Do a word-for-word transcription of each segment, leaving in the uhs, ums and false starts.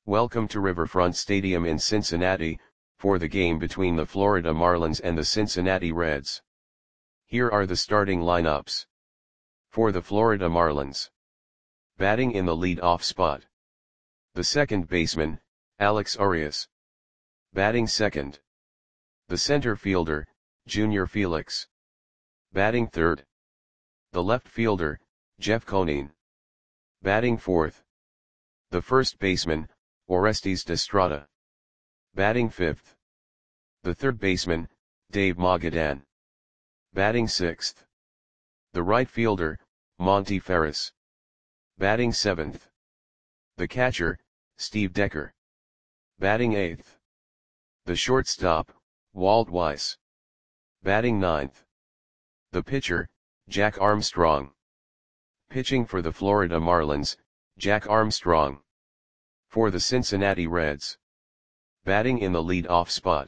Welcome to Riverfront Stadium in Cincinnati, for the game between the Florida Marlins and the Cincinnati Reds. Here are the starting lineups. For the Florida Marlins. Batting in the lead-off spot. The second baseman, Alex Arias. Batting second. The center fielder, Junior Felix. Batting third. The left fielder, Jeff Conine. Batting fourth. The first baseman, Orestes Destrada. Batting fifth. The third baseman, Dave Magadan. Batting sixth. The right fielder, Monty Ferris. Batting seventh. The catcher, Steve Decker. Batting eighth. The shortstop, Walt Weiss. Batting ninth. The pitcher, Jack Armstrong. Pitching for the Florida Marlins, Jack Armstrong. For the Cincinnati Reds. Batting in the lead-off spot.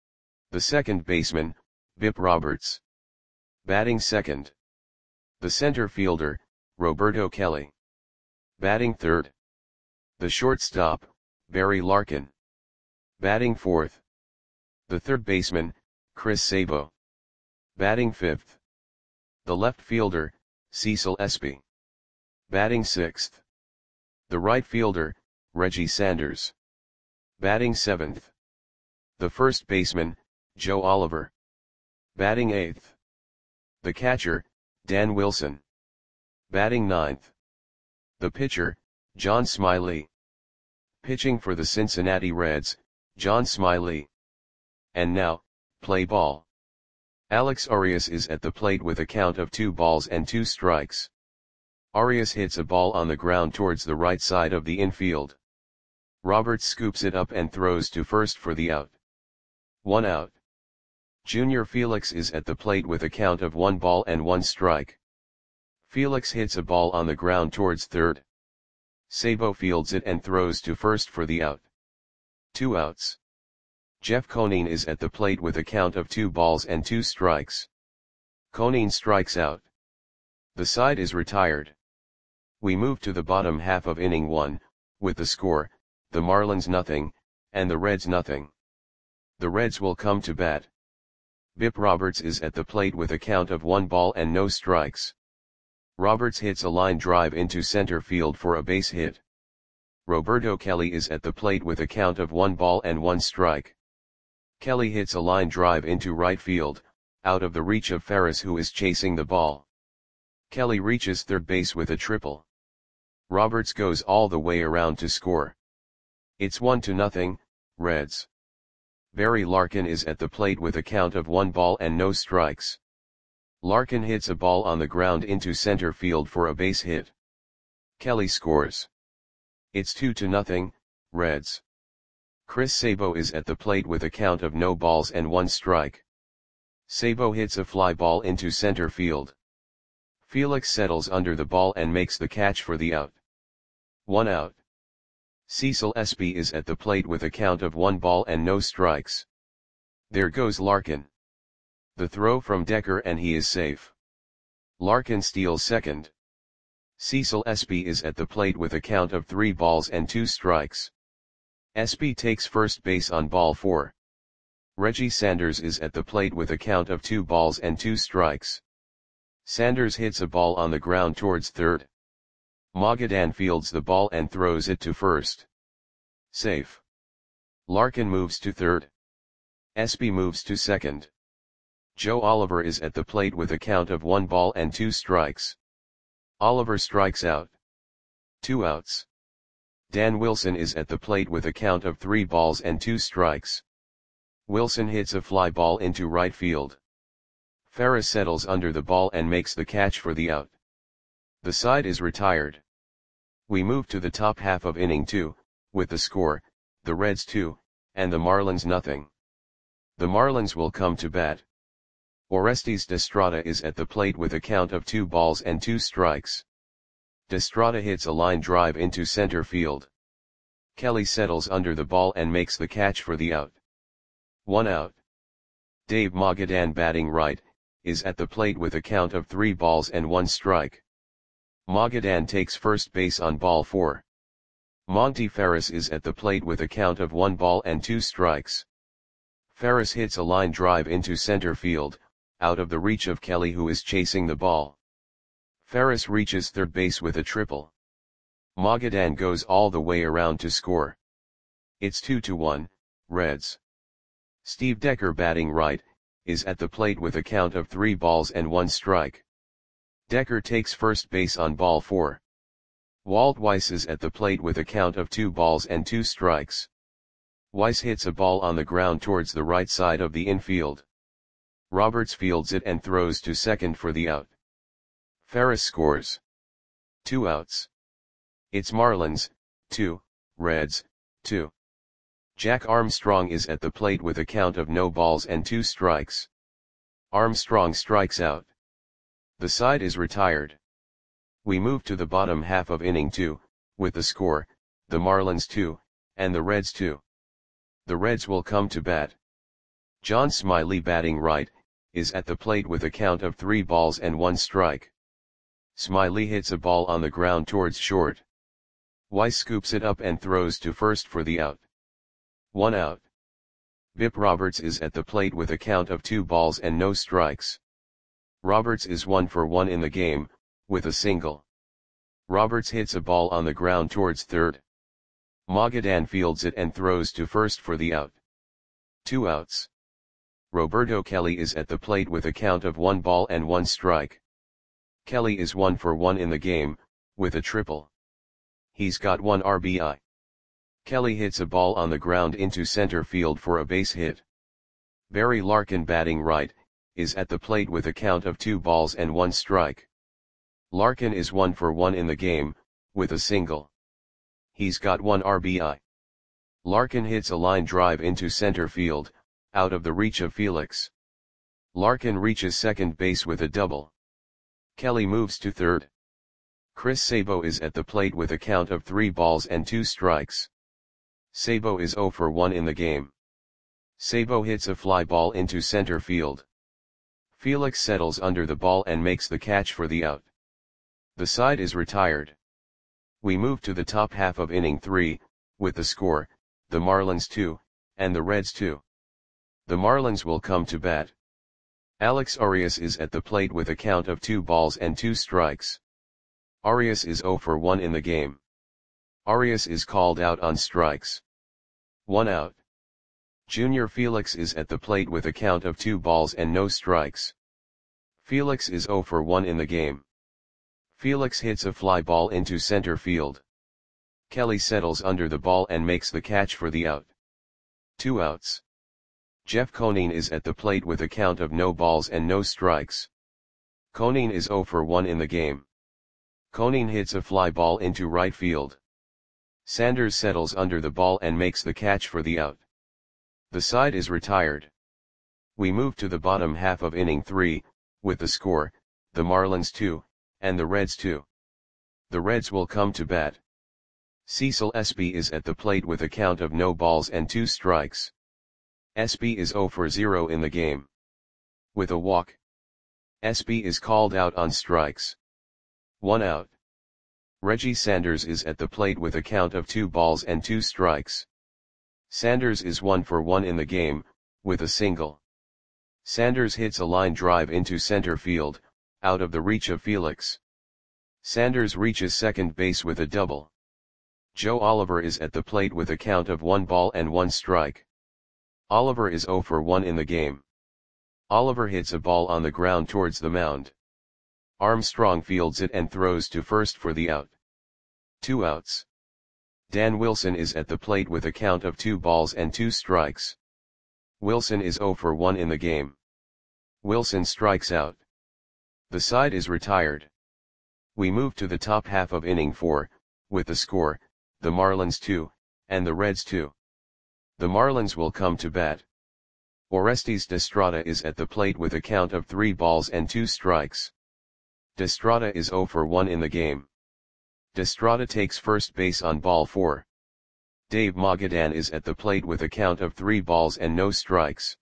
The second baseman, Bip Roberts. Batting second. The center fielder, Roberto Kelly. Batting third. The shortstop, Barry Larkin. Batting fourth. The third baseman, Chris Sabo. Batting fifth. The left fielder, Cecil Espy. Batting sixth. The right fielder, Reggie Sanders. Batting seventh. The first baseman, Joe Oliver. Batting eighth. The catcher, Dan Wilson. Batting ninth. The pitcher, John Smiley. Pitching for the Cincinnati Reds, John Smiley. And now, play ball. Alex Arias is at the plate with a count of two balls and two strikes. Arias hits a ball on the ground towards the right side of the infield. Roberts scoops it up and throws to first for the out. One out. Junior Felix is at the plate with a count of one ball and one strike. Felix hits a ball on the ground towards third. Sabo fields it and throws to first for the out. Two outs. Jeff Conine is at the plate with a count of two balls and two strikes. Conine strikes out. The side is retired. We move to the bottom half of inning one, with the score, the Marlins nothing, and the Reds nothing. The Reds will come to bat. Bip Roberts is at the plate with a count of one ball and no strikes. Roberts hits a line drive into center field for a base hit. Roberto Kelly is at the plate with a count of one ball and one strike. Kelly hits a line drive into right field, out of the reach of Ferris, who is chasing the ball. Kelly reaches third base with a triple. Roberts goes all the way around to score. It's one to nothing, Reds. Barry Larkin is at the plate with a count of one ball and no strikes. Larkin hits a ball on the ground into center field for a base hit. Kelly scores. It's two to nothing, Reds. Chris Sabo is at the plate with a count of no balls and one strike. Sabo hits a fly ball into center field. Felix settles under the ball and makes the catch for the out. One out. Cecil Espy is at the plate with a count of one ball and no strikes. There goes Larkin. The throw from Decker and he is safe. Larkin steals second. Cecil Espy is at the plate with a count of three balls and two strikes. Espy takes first base on ball four. Reggie Sanders is at the plate with a count of two balls and two strikes. Sanders hits a ball on the ground towards third. Magadan fields the ball and throws it to first. Safe. Larkin moves to third. Espy moves to second. Joe Oliver is at the plate with a count of one ball and two strikes. Oliver strikes out. Two outs. Dan Wilson is at the plate with a count of three balls and two strikes. Wilson hits a fly ball into right field. Ferris settles under the ball and makes the catch for the out. The side is retired. We move to the top half of inning two, with the score, the Reds two, and the Marlins nothing. The Marlins will come to bat. Orestes Destrada is at the plate with a count of two balls and two strikes. Destrada hits a line drive into center field. Kelly settles under the ball and makes the catch for the out. One out. Dave Magadan, batting right, is at the plate with a count of three balls and one strike. Magadan takes first base on ball four. Monty Ferris is at the plate with a count of one ball and two strikes. Ferris hits a line drive into center field, out of the reach of Kelly, who is chasing the ball. Ferris reaches third base with a triple. Magadan goes all the way around to score. It's two to one, Reds. Steve Decker, batting right, is at the plate with a count of three balls and one strike. Decker takes first base on ball four. Walt Weiss is at the plate with a count of two balls and two strikes. Weiss hits a ball on the ground towards the right side of the infield. Roberts fields it and throws to second for the out. Ferris scores. Two outs. It's Marlins, two, Reds, two. Jack Armstrong is at the plate with a count of no balls and two strikes. Armstrong strikes out. The side is retired. We move to the bottom half of inning two, with the score, the Marlins two, and the Reds two. The Reds will come to bat. John Smiley, batting right, is at the plate with a count of three balls and one strike. Smiley hits a ball on the ground towards short. Weiss scoops it up and throws to first for the out. One out. Bip Roberts is at the plate with a count of two balls and no strikes. Roberts is one for one in the game, with a single. Roberts hits a ball on the ground towards third. Magadan fields it and throws to first for the out. Two outs. Roberto Kelly is at the plate with a count of one ball and one strike. Kelly is one for one in the game, with a triple. He's got one R B I. Kelly hits a ball on the ground into center field for a base hit. Barry Larkin, batting right, is at the plate with a count of two balls and one strike. Larkin is one for one in the game, with a single. He's got one R B I. Larkin hits a line drive into center field, out of the reach of Felix. Larkin reaches second base with a double. Kelly moves to third. Chris Sabo is at the plate with a count of three balls and two strikes. Sabo is zero for one in the game. Sabo hits a fly ball into center field. Felix settles under the ball and makes the catch for the out. The side is retired. We move to the top half of inning three, with the score, the Marlins two, and the Reds two. The Marlins will come to bat. Alex Arias is at the plate with a count of two balls and two strikes. Arias is zero for one in the game. Arias is called out on strikes. One out. Junior Felix is at the plate with a count of two balls and no strikes. Felix is zero for one in the game. Felix hits a fly ball into center field. Kelly settles under the ball and makes the catch for the out. Two outs. Jeff Conine is at the plate with a count of no balls and no strikes. Conine is zero for one in the game. Conine hits a fly ball into right field. Sanders settles under the ball and makes the catch for the out. The side is retired. We move to the bottom half of inning three, with the score, the Marlins two, and the Reds two. The Reds will come to bat. Cecil Espy is at the plate with a count of no balls and two strikes. Espy is zero for zero in the game. With a walk. Espy is called out on strikes. One out. Reggie Sanders is at the plate with a count of two balls and two strikes. Sanders is one for one in the game, with a single. Sanders hits a line drive into center field, out of the reach of Felix. Sanders reaches second base with a double. Joe Oliver is at the plate with a count of one ball and one strike. Oliver is zero for one in the game. Oliver hits a ball on the ground towards the mound. Armstrong fields it and throws to first for the out. Two outs. Dan Wilson is at the plate with a count of two balls and two strikes. Wilson is zero for one in the game. Wilson strikes out. The side is retired. We move to the top half of inning four, with the score, the Marlins two, and the Reds two. The Marlins will come to bat. Orestes Destrada is at the plate with a count of three balls and two strikes. Destrada is zero for one in the game. Destrada takes first base on ball four. Dave Magadan is at the plate with a count of three balls and no strikes.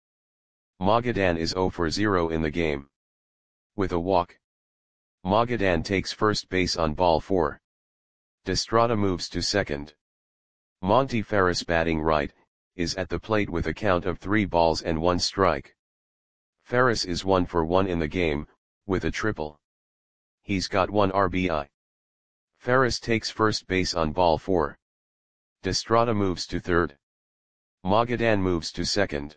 Magadan is zero for zero in the game. With a walk. Magadan takes first base on ball four. Destrada moves to second. Monty Ferris batting right, is at the plate with a count of three balls and one strike. Ferris is one for one in the game, with a triple. He's got one R B I. Ferris takes first base on ball four. Destrada moves to third. Magadan moves to second.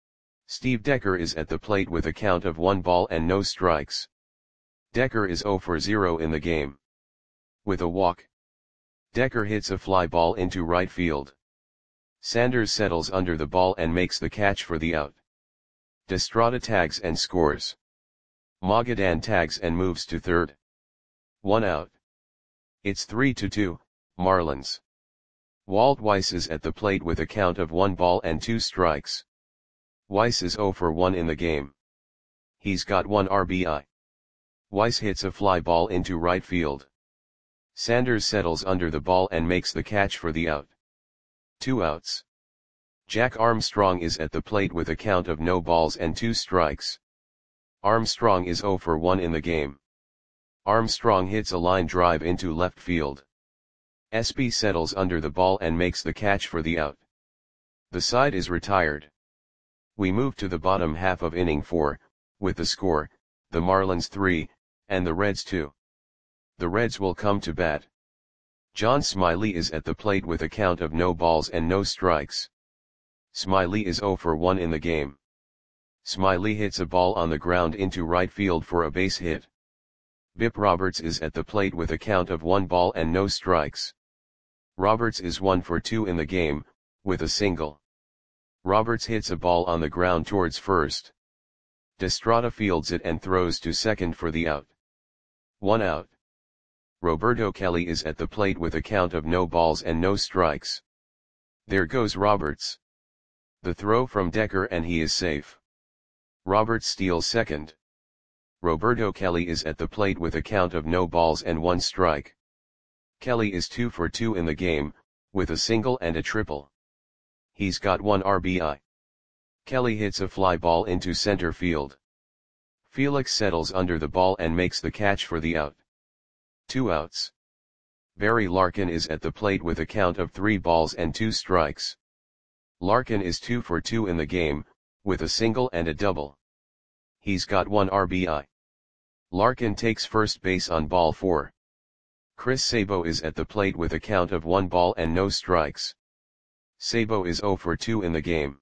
Steve Decker is at the plate with a count of one ball and no strikes. Decker is zero for zero in the game. With a walk, Decker hits a fly ball into right field. Sanders settles under the ball and makes the catch for the out. Destrada tags and scores. Magadan tags and moves to third. One out. It's three to two, Marlins. Walt Weiss is at the plate with a count of one ball and two strikes. Weiss is zero for one in the game. He's got one R B I. Weiss hits a fly ball into right field. Sanders settles under the ball and makes the catch for the out. Two outs. Jack Armstrong is at the plate with a count of no balls and two strikes. Armstrong is zero for one in the game. Armstrong hits a line drive into left field. Espy settles under the ball and makes the catch for the out. The side is retired. We move to the bottom half of inning four, with the score, the Marlins three, and the Reds two. The Reds will come to bat. John Smiley is at the plate with a count of no balls and no strikes. Smiley is zero for one in the game. Smiley hits a ball on the ground into right field for a base hit. Bip Roberts is at the plate with a count of one ball and no strikes. Roberts is one for two in the game, with a single. Roberts hits a ball on the ground towards first. Destrada fields it and throws to second for the out. One out. Roberto Kelly is at the plate with a count of no balls and no strikes. There goes Roberts. The throw from Decker and he is safe. Roberts steals second. Roberto Kelly is at the plate with a count of no balls and one strike. Kelly is two for two in the game, with a single and a triple. He's got one R B I. Kelly hits a fly ball into center field. Felix settles under the ball and makes the catch for the out. Two outs. Barry Larkin is at the plate with a count of three balls and two strikes. Larkin is two for two in the game, with a single and a double. He's got one R B I. Larkin takes first base on ball four. Chris Sabo is at the plate with a count of one ball and no strikes. Sabo is zero for two in the game.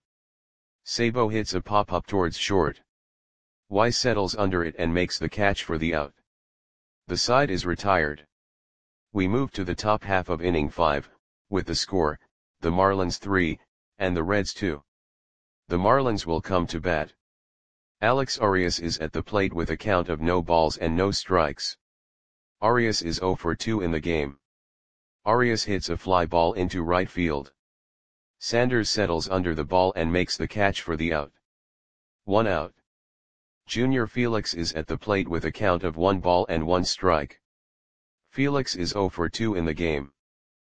Sabo hits a pop-up towards short. Weiss settles under it and makes the catch for the out. The side is retired. We move to the top half of inning five, with the score, the Marlins three, and the Reds two. The Marlins will come to bat. Alex Arias is at the plate with a count of no balls and no strikes. Arias is zero for two in the game. Arias hits a fly ball into right field. Sanders settles under the ball and makes the catch for the out. One out. Junior Felix is at the plate with a count of one ball and one strike. Felix is zero for two in the game.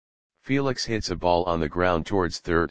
Felix hits a ball on the ground towards third.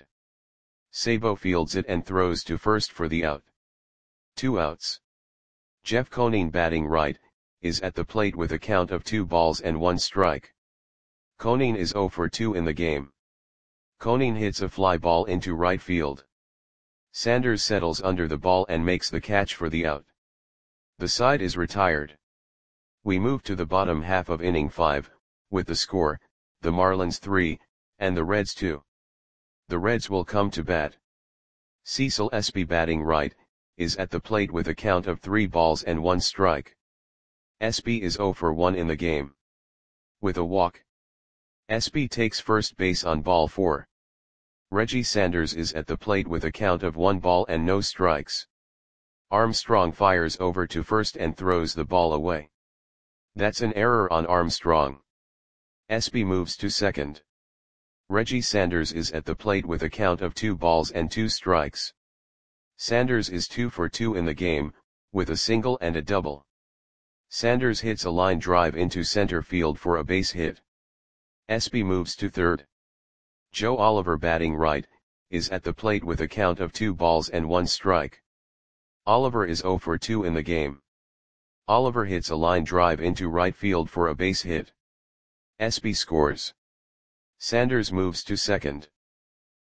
Sabo fields it and throws to first for the out. Two outs. Jeff Koning batting right, is at the plate with a count of two balls and one strike. Koning is zero for two in the game. Koning hits a fly ball into right field. Sanders settles under the ball and makes the catch for the out. The side is retired. We move to the bottom half of inning five, with the score, the Marlins three, and the Reds two. The Reds will come to bat. Cecil Espy batting right, is at the plate with a count of three balls and one strike. Espy is zero for one in the game. With a walk, Espy takes first base on ball four. Reggie Sanders is at the plate with a count of one ball and no strikes. Armstrong fires over to first and throws the ball away. That's an error on Armstrong. Espy moves to second. Reggie Sanders is at the plate with a count of two balls and two strikes. Sanders is two for two in the game, with a single and a double. Sanders hits a line drive into center field for a base hit. Espy moves to third. Joe Oliver batting right, is at the plate with a count of two balls and one strike. Oliver is zero for two in the game. Oliver hits a line drive into right field for a base hit. Espy scores. Sanders moves to second.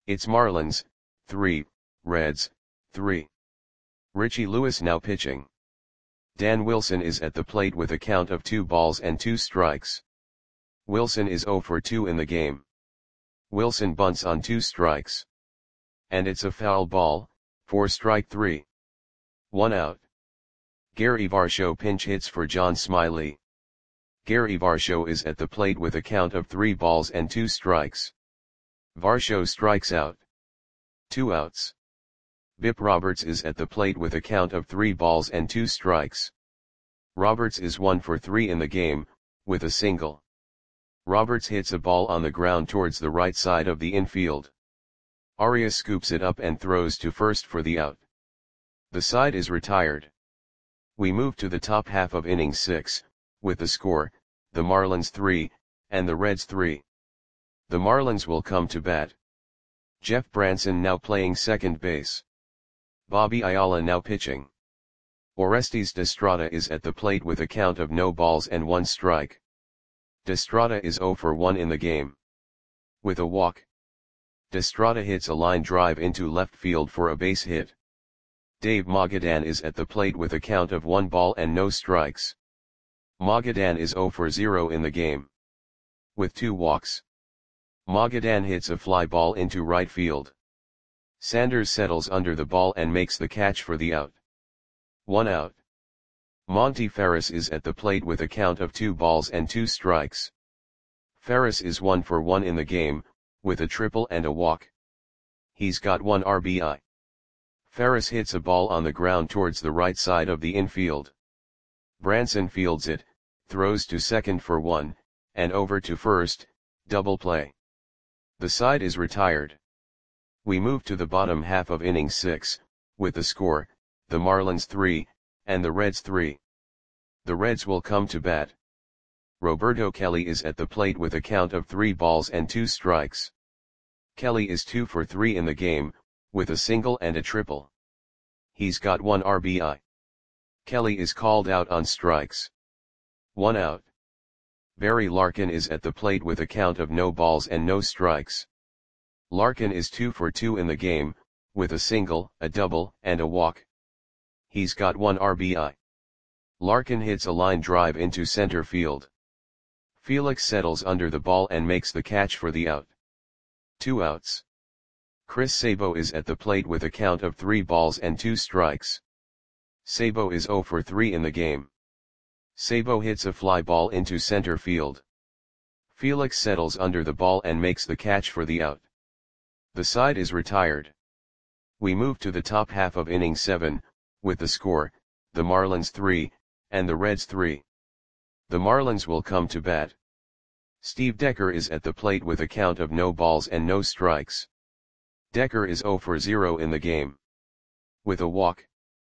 It's Marlins, three, Reds, three. Richie Lewis now pitching. Dan Wilson is at the plate with a count of two balls and two strikes. Wilson is oh for two in the game. Wilson bunts on two strikes. And it's a foul ball, for strike three. One out. Gary Varsho pinch hits for John Smiley. Gary Varsho is at the plate with a count of three balls and two strikes. Varsho strikes out. Two outs. Bip Roberts is at the plate with a count of three balls and two strikes. Roberts is one for three in the game, with a single. Roberts hits a ball on the ground towards the right side of the infield. Arias scoops it up and throws to first for the out. The side is retired. We move to the top half of inning six, with the score, the Marlins three, and the Reds three. The Marlins will come to bat. Jeff Branson now playing second base. Bobby Ayala now pitching. Orestes Destrada is at the plate with a count of no balls and one strike. Destrada is oh for one in the game. With a walk. Destrada hits a line drive into left field for a base hit. Dave Magadan is at the plate with a count of one ball and no strikes. Magadan is oh for zero in the game. With two walks. Magadan hits a fly ball into right field. Sanders settles under the ball and makes the catch for the out. One out. Monty Ferris is at the plate with a count of two balls and two strikes. Ferris is one for one in the game, with a triple and a walk. He's got one R B I. Ferris hits a ball on the ground towards the right side of the infield. Branson fields it, throws to second for one, and over to first, double play. The side is retired. We move to the bottom half of inning six, with the score, the Marlins three, and the Reds three. The Reds will come to bat. Roberto Kelly is at the plate with a count of three balls and two strikes. Kelly is two for three in the game, with a single and a triple. He's got one R B I. Kelly is called out on strikes. One out. Barry Larkin is at the plate with a count of no balls and no strikes. Larkin is two for two in the game, with a single, a double, and a walk. He's got one R B I. Larkin hits a line drive into center field. Felix settles under the ball and makes the catch for the out. Two outs. Chris Sabo is at the plate with a count of three balls and two strikes. Sabo is oh for three in the game. Sabo hits a fly ball into center field. Felix settles under the ball and makes the catch for the out. The side is retired. We move to the top half of inning seven, with the score, the Marlins three, and the Reds three. The Marlins will come to bat. Steve Decker is at the plate with a count of no balls and no strikes. Decker is oh for zero in the game. With a walk.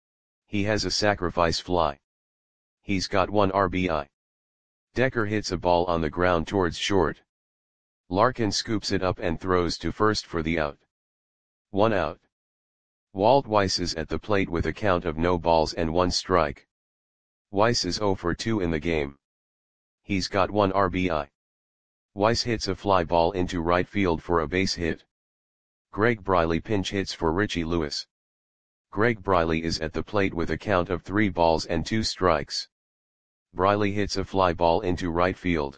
He has a sacrifice fly. He's got one R B I. Decker hits a ball on the ground towards short. Larkin scoops it up and throws to first for the out. One out. Walt Weiss is at the plate with a count of no balls and one strike. Weiss is oh for two in the game. He's got one R B I. Weiss hits a fly ball into right field for a base hit. Greg Briley pinch hits for Richie Lewis. Greg Briley is at the plate with a count of three balls and two strikes. Briley hits a fly ball into right field.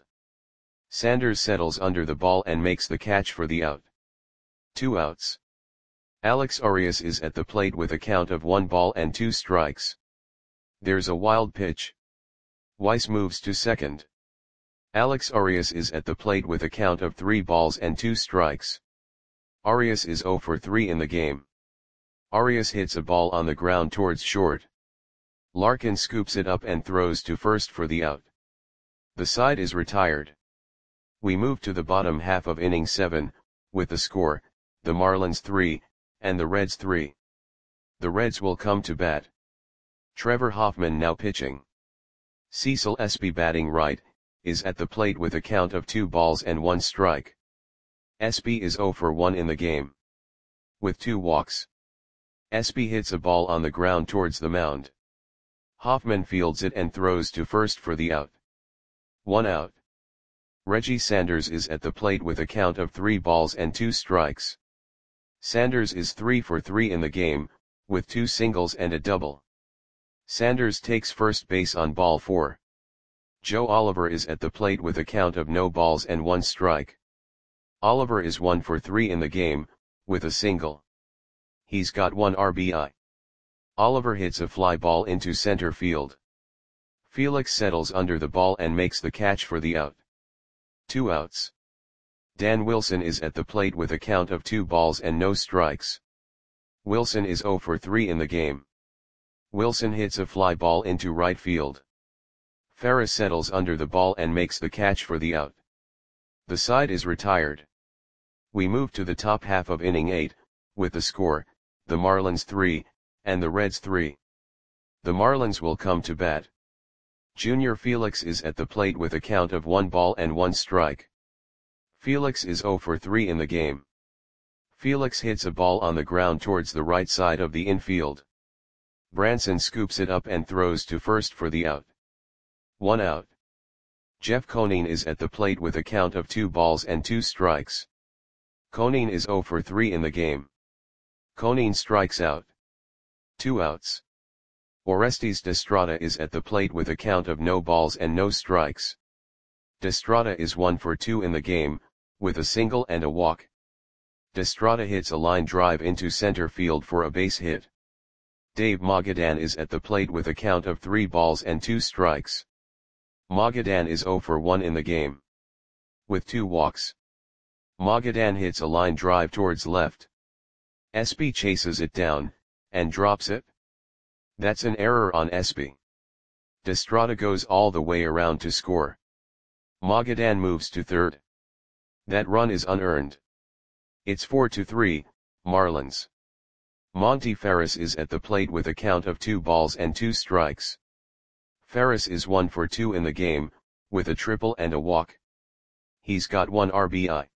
Sanders settles under the ball and makes the catch for the out. Two outs. Alex Arias is at the plate with a count of one ball and two strikes. There's a wild pitch. Weiss moves to second. Alex Arias is at the plate with a count of three balls and two strikes. Arias is oh for three in the game. Arias hits a ball on the ground towards short. Larkin scoops it up and throws to first for the out. The side is retired. We move to the bottom half of inning seven, with the score, the Marlins three, and the Reds three. The Reds will come to bat. Trevor Hoffman now pitching. Cecil Espy batting right, is at the plate with a count of two balls and one strike. Espy is oh for one in the game. With two walks. Espy hits a ball on the ground towards the mound. Hoffman fields it and throws to first for the out. One out. Reggie Sanders is at the plate with a count of three balls and two strikes. Sanders is three for three in the game, with two singles and a double. Sanders takes first base on ball four. Joe Oliver is at the plate with a count of no balls and one strike. Oliver is one for three in the game, with a single. He's got one R B I. Oliver hits a fly ball into center field. Felix settles under the ball and makes the catch for the out. Two outs. Dan Wilson is at the plate with a count of two balls and no strikes. Wilson is zero for three in the game. Wilson hits a fly ball into right field. Ferris settles under the ball and makes the catch for the out. The side is retired. We move to the top half of inning eight, with the score, the Marlins three, and the Reds three. The Marlins will come to bat. Junior Felix is at the plate with a count of one ball and one strike. Felix is zero for three in the game. Felix hits a ball on the ground towards the right side of the infield. Branson scoops it up and throws to first for the out. One out. Jeff Conine is at the plate with a count of two balls and two strikes. Conine is zero for three in the game. Conine strikes out. Two outs. Orestes Destrada is at the plate with a count of no balls and no strikes. Destrada is one for two in the game, with a single and a walk. Destrada hits a line drive into center field for a base hit. Dave Magadan is at the plate with a count of three balls and two strikes. Magadan is zero for one in the game, with two walks. Magadan hits a line drive towards left. Espy chases it down, and drops it. That's an error on Espy. Destrada goes all the way around to score. Magadan moves to third. That run is unearned. It's four to three, Marlins. Monty Ferris is at the plate with a count of two balls and two strikes. Ferris is one for two in the game, with a triple and a walk. He's got one R B I.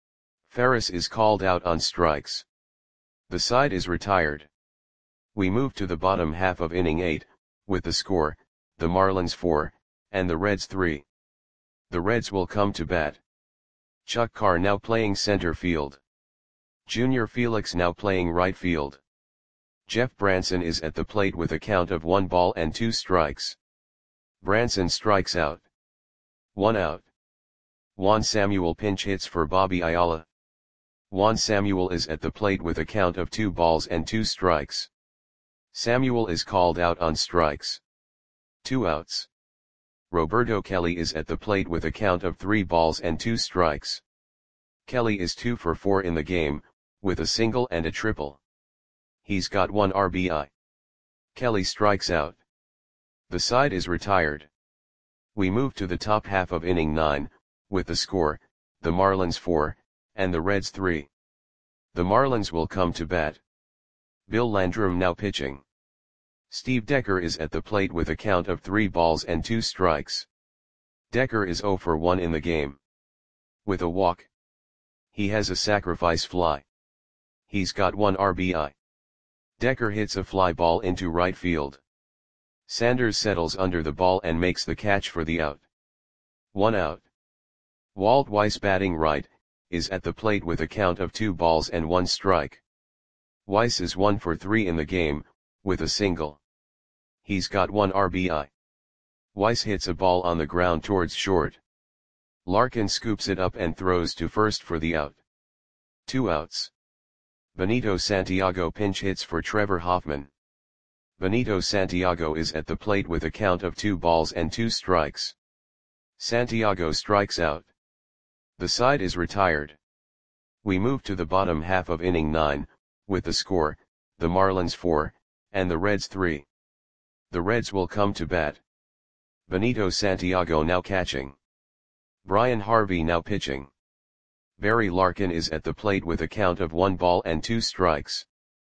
Ferris is called out on strikes. The side is retired. We move to the bottom half of inning eight, with the score, the Marlins four, and the Reds three. The Reds will come to bat. Chuck Carr now playing center field. Junior Felix now playing right field. Jeff Branson is at the plate with a count of one ball and two strikes. Branson strikes out. One out. Juan Samuel pinch hits for Bobby Ayala. Juan Samuel is at the plate with a count of two balls and two strikes. Samuel is called out on strikes. Two outs. Roberto Kelly is at the plate with a count of three balls and two strikes. Kelly is two for four in the game, with a single and a triple. He's got one R B I. Kelly strikes out. The side is retired. We move to the top half of inning nine, with the score, the Marlins four, and the Reds three. The Marlins will come to bat. Bill Landrum now pitching. Steve Decker is at the plate with a count of three balls and two strikes. Decker is zero for one in the game, with a walk. He has a sacrifice fly. He's got one R B I. Decker hits a fly ball into right field. Sanders settles under the ball and makes the catch for the out. One out. Walt Weiss batting right, is at the plate with a count of two balls and one strike. Weiss is one for three in the game, with a single. He's got one R B I. Weiss hits a ball on the ground towards short. Larkin scoops it up and throws to first for the out. Two outs. Benito Santiago pinch hits for Trevor Hoffman. Benito Santiago is at the plate with a count of two balls and two strikes. Santiago strikes out. The side is retired. We move to the bottom half of inning nine, with the score, the Marlins four, and the Reds three. The Reds will come to bat. Benito Santiago now catching. Brian Harvey now pitching. Barry Larkin is at the plate with a count of one ball and two strikes.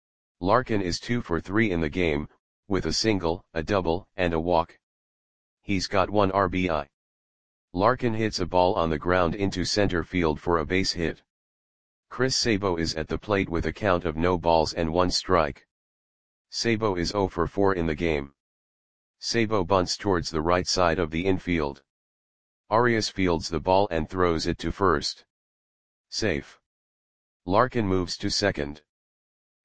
Larkin is two for three in the game, with a single, a double, and a walk. He's got one R B I. Larkin hits a ball on the ground into center field for a base hit. Chris Sabo is at the plate with a count of no balls and one strike. Sabo is zero for four in the game. Sabo bunts towards the right side of the infield. Arias fields the ball and throws it to first. Safe. Larkin moves to second.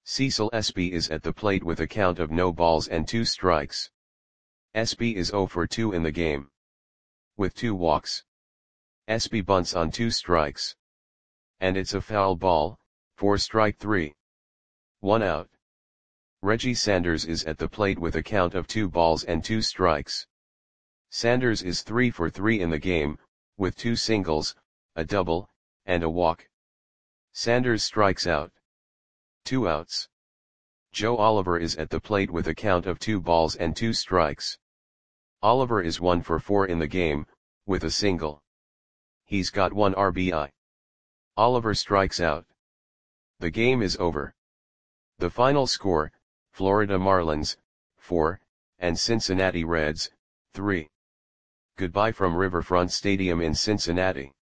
Cecil Espy is at the plate with a count of no balls and two strikes. Espy is zero for two in the game. With two walks. Espy bunts on two strikes. And it's a foul ball, for strike three. One out. Reggie Sanders is at the plate with a count of two balls and two strikes. Sanders is three for three in the game, with two singles, a double, and a walk. Sanders strikes out. Two outs. Joe Oliver is at the plate with a count of two balls and two strikes. Oliver is one for four in the game, with a single. He's got one R B I. Oliver strikes out. The game is over. The final score, Florida Marlins, four, and Cincinnati Reds, three. Goodbye from Riverfront Stadium in Cincinnati.